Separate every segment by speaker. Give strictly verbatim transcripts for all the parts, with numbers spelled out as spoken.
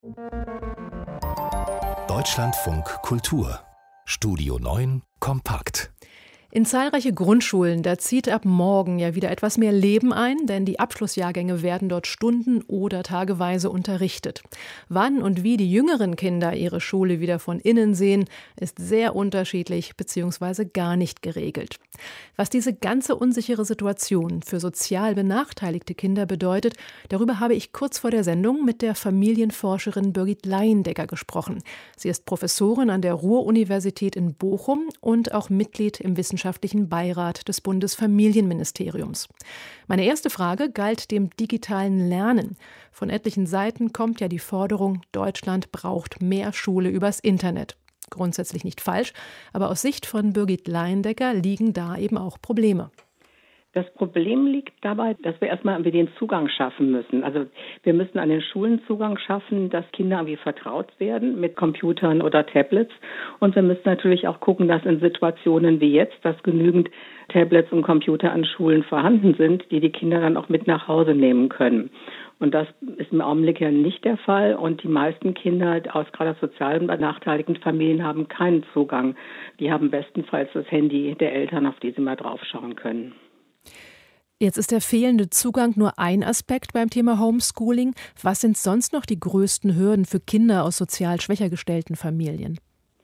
Speaker 1: Deutschlandfunk Kultur Studio neun Kompakt.
Speaker 2: In zahlreiche Grundschulen, da zieht ab morgen ja wieder etwas mehr Leben ein, denn die Abschlussjahrgänge werden dort stunden- oder tageweise unterrichtet. Wann und wie die jüngeren Kinder ihre Schule wieder von innen sehen, ist sehr unterschiedlich bzw. gar nicht geregelt. Was diese ganze unsichere Situation für sozial benachteiligte Kinder bedeutet, darüber habe ich kurz vor der Sendung mit der Familienforscherin Birgit Laiendecker gesprochen. Sie ist Professorin an der Ruhr-Universität in Bochum und auch Mitglied im Wissenschaftlichen Wissenschaftlichen Beirat des Bundesfamilienministeriums. Meine erste Frage galt dem digitalen Lernen. Von etlichen Seiten kommt ja die Forderung, Deutschland braucht mehr Schule übers Internet. Grundsätzlich nicht falsch, aber aus Sicht von Birgit Laiendecker liegen da eben auch Probleme.
Speaker 3: Das Problem liegt dabei, dass wir erstmal den Zugang schaffen müssen. Also wir müssen an den Schulen Zugang schaffen, dass Kinder irgendwie vertraut werden mit Computern oder Tablets. Und wir müssen natürlich auch gucken, dass in Situationen wie jetzt, dass genügend Tablets und Computer an Schulen vorhanden sind, die die Kinder dann auch mit nach Hause nehmen können. Und das ist im Augenblick ja nicht der Fall. Und die meisten Kinder aus gerade aus sozial benachteiligten Familien haben keinen Zugang. Die haben bestenfalls das Handy der Eltern, auf die sie mal draufschauen können.
Speaker 2: Jetzt ist der fehlende Zugang nur ein Aspekt beim Thema Homeschooling. Was sind sonst noch die größten Hürden für Kinder aus sozial schwächer gestellten Familien?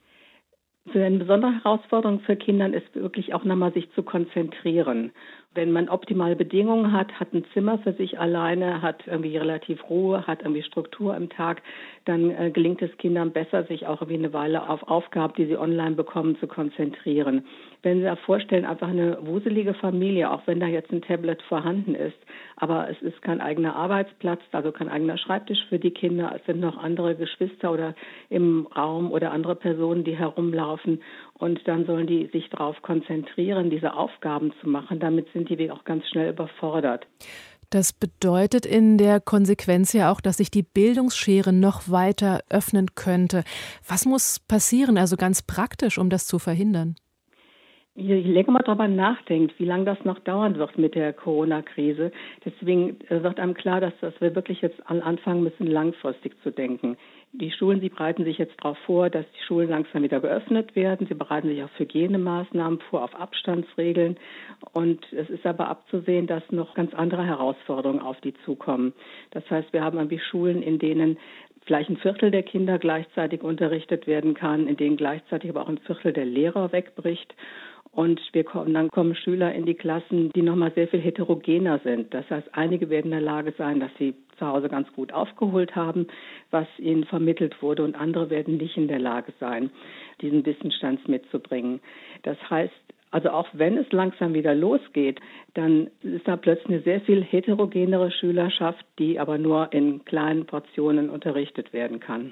Speaker 3: So eine besondere Herausforderung für Kinder ist wirklich auch nochmal sich zu konzentrieren. Wenn man optimale Bedingungen hat, hat ein Zimmer für sich alleine, hat irgendwie relativ Ruhe, hat irgendwie Struktur im Tag, dann äh, gelingt es Kindern besser, sich auch irgendwie eine Weile auf Aufgaben, die sie online bekommen, zu konzentrieren. Wenn Sie sich vorstellen, einfach eine wuselige Familie, auch wenn da jetzt ein Tablet vorhanden ist, aber es ist kein eigener Arbeitsplatz, also kein eigener Schreibtisch für die Kinder, es sind noch andere Geschwister oder im Raum oder andere Personen, die herumlaufen und dann sollen die sich darauf konzentrieren, diese Aufgaben zu machen, damit sind die auch ganz schnell überfordert.
Speaker 2: Das bedeutet in der Konsequenz ja auch, dass sich die Bildungsschere noch weiter öffnen könnte. Was muss passieren, also ganz praktisch, um das zu verhindern?
Speaker 3: Je länger man darüber nachdenkt, wie lange das noch dauern wird mit der Corona-Krise, deswegen wird einem klar, dass, dass wir wirklich jetzt anfangen müssen, langfristig zu denken. Die Schulen, sie bereiten sich jetzt darauf vor, dass die Schulen langsam wieder geöffnet werden. Sie bereiten sich auf Hygienemaßnahmen vor, auf Abstandsregeln. Und es ist aber abzusehen, dass noch ganz andere Herausforderungen auf die zukommen. Das heißt, wir haben irgendwie Schulen, in denen vielleicht ein Viertel der Kinder gleichzeitig unterrichtet werden kann, in denen gleichzeitig aber auch ein Viertel der Lehrer wegbricht. Und wir kommen, dann kommen Schüler in die Klassen, die nochmal sehr viel heterogener sind. Das heißt, einige werden in der Lage sein, dass sie zu Hause ganz gut aufgeholt haben, was ihnen vermittelt wurde, und andere werden nicht in der Lage sein, diesen Wissensstand mitzubringen. Das heißt, also auch wenn es langsam wieder losgeht, dann ist da plötzlich eine sehr viel heterogenere Schülerschaft, die aber nur in kleinen Portionen unterrichtet werden kann.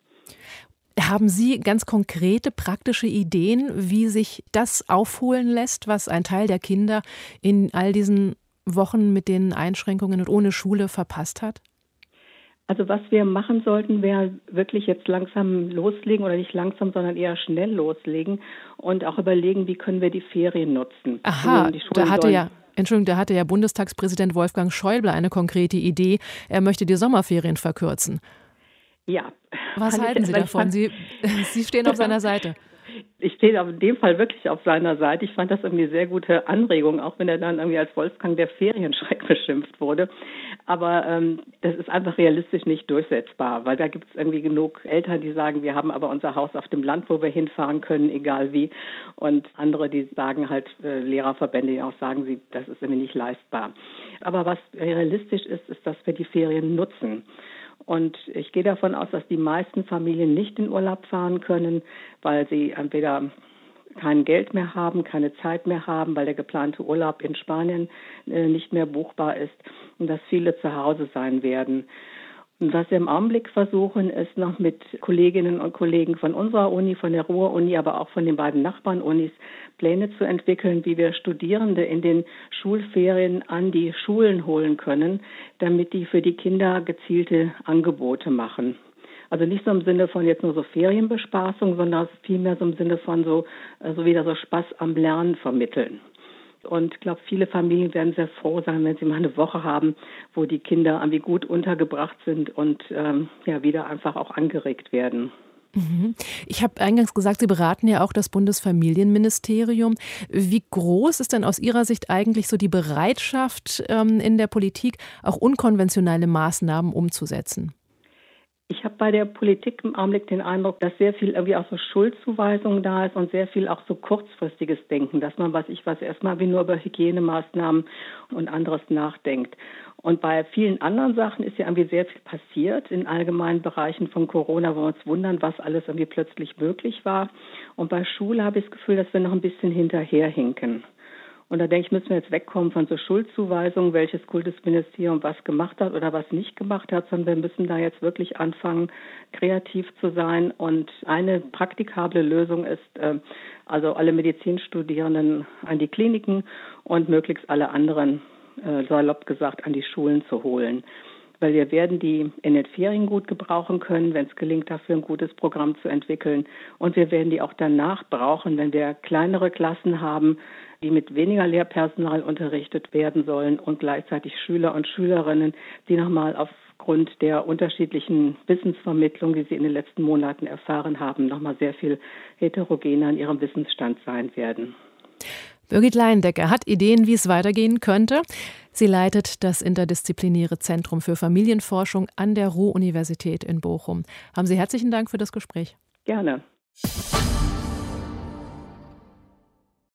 Speaker 2: Haben Sie ganz konkrete, praktische Ideen, wie sich das aufholen lässt, was ein Teil der Kinder in all diesen Wochen mit den Einschränkungen und ohne Schule verpasst hat?
Speaker 3: Also was wir machen sollten, wäre wirklich jetzt langsam loslegen oder nicht langsam, sondern eher schnell loslegen und auch überlegen, wie können wir die Ferien nutzen.
Speaker 2: Aha, da hatte ja, Entschuldigung, da hatte ja Bundestagspräsident Wolfgang Schäuble eine konkrete Idee. Er möchte die Sommerferien verkürzen.
Speaker 3: Ja.
Speaker 2: Was halten Sie davon? Sie, Sie stehen auf seiner Seite.
Speaker 3: Ich stehe in dem Fall wirklich auf seiner Seite. Ich fand das irgendwie eine sehr gute Anregung, auch wenn er dann irgendwie als Wolfgang der Ferienschreck beschimpft wurde. Aber ähm, das ist einfach realistisch nicht durchsetzbar, weil da gibt es irgendwie genug Eltern, die sagen, wir haben aber unser Haus auf dem Land, wo wir hinfahren können, egal wie. Und andere, die sagen halt, äh, Lehrerverbände, die auch sagen, sie, das ist irgendwie nicht leistbar. Aber was realistisch ist, ist, dass wir die Ferien nutzen. Und ich gehe davon aus, dass die meisten Familien nicht in Urlaub fahren können, weil sie entweder kein Geld mehr haben, keine Zeit mehr haben, weil der geplante Urlaub in Spanien äh, nicht mehr buchbar ist und dass viele zu Hause sein werden. Und was wir im Augenblick versuchen, ist noch mit Kolleginnen und Kollegen von unserer Uni, von der Ruhr-Uni, aber auch von den beiden Nachbarn-Unis Pläne zu entwickeln, wie wir Studierende in den Schulferien an die Schulen holen können, damit die für die Kinder gezielte Angebote machen. Also nicht so im Sinne von jetzt nur so Ferienbespaßung, sondern vielmehr so im Sinne von so, so wieder so Spaß am Lernen vermitteln. Und ich glaube, viele Familien werden sehr froh sein, wenn sie mal eine Woche haben, wo die Kinder irgendwie gut untergebracht sind und ähm, ja wieder einfach auch angeregt werden.
Speaker 2: Mhm. Ich habe eingangs gesagt, Sie beraten ja auch das Bundesfamilienministerium. Wie groß ist denn aus Ihrer Sicht eigentlich so die Bereitschaft ähm, in der Politik, auch unkonventionelle Maßnahmen umzusetzen?
Speaker 3: Ich habe bei der Politik im Augenblick den Eindruck, dass sehr viel irgendwie auch so Schuldzuweisung da ist und sehr viel auch so kurzfristiges Denken, dass man, was ich weiß, erstmal wie nur über Hygienemaßnahmen und anderes nachdenkt. Und bei vielen anderen Sachen ist ja irgendwie sehr viel passiert in allgemeinen Bereichen von Corona, wo wir uns wundern, was alles irgendwie plötzlich möglich war. Und bei Schule habe ich das Gefühl, dass wir noch ein bisschen hinterherhinken. Und da denke ich, müssen wir jetzt wegkommen von so Schuldzuweisungen, welches Kultusministerium was gemacht hat oder was nicht gemacht hat, sondern wir müssen da jetzt wirklich anfangen, kreativ zu sein. Und eine praktikable Lösung ist, äh, also alle Medizinstudierenden an die Kliniken und möglichst alle anderen, äh, salopp gesagt, an die Schulen zu holen. Weil wir werden die in den Ferien gut gebrauchen können, wenn es gelingt, dafür ein gutes Programm zu entwickeln. Und wir werden die auch danach brauchen, wenn wir kleinere Klassen haben, die mit weniger Lehrpersonal unterrichtet werden sollen und gleichzeitig Schüler und Schülerinnen, die nochmal aufgrund der unterschiedlichen Wissensvermittlung, die sie in den letzten Monaten erfahren haben, nochmal sehr viel heterogener in ihrem Wissensstand sein werden.
Speaker 2: Birgit Leindecker hat Ideen, wie es weitergehen könnte. Sie leitet das interdisziplinäre Zentrum für Familienforschung an der Ruhr-Universität in Bochum. Haben Sie herzlichen Dank für das Gespräch.
Speaker 3: Gerne.